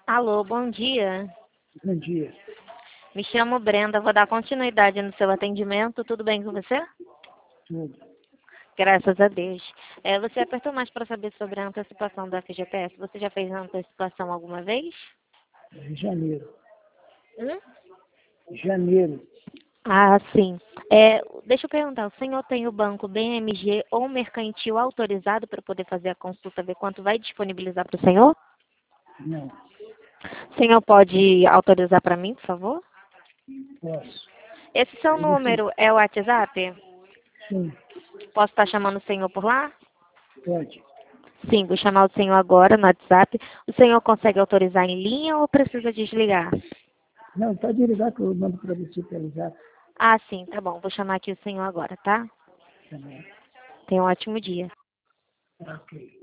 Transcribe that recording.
Alô, bom dia. Bom dia. Me chamo Brenda, vou dar continuidade no seu atendimento. Tudo bem com você? Tudo. Graças a Deus. Você apertou mais para saber sobre a antecipação da FGTS. Você já fez a antecipação alguma vez? Em janeiro. Hum? Janeiro. Ah, sim. Deixa eu perguntar, o senhor tem o banco BMG ou mercantil autorizado para poder fazer a consulta, ver quanto vai disponibilizar para o senhor? Não. O senhor pode autorizar para mim, por favor? Posso. Esse seu Aí você. número é o WhatsApp? Sim. Posso estar chamando o senhor por lá? Pode. Sim, vou chamar o senhor agora no WhatsApp. O senhor consegue autorizar em linha ou precisa desligar? Não, pode ligar que eu mando para você pelo zap. Ah, sim, tá bom. Vou chamar aqui o senhor agora, tá? Tá bom. Tenha um ótimo dia. Ok.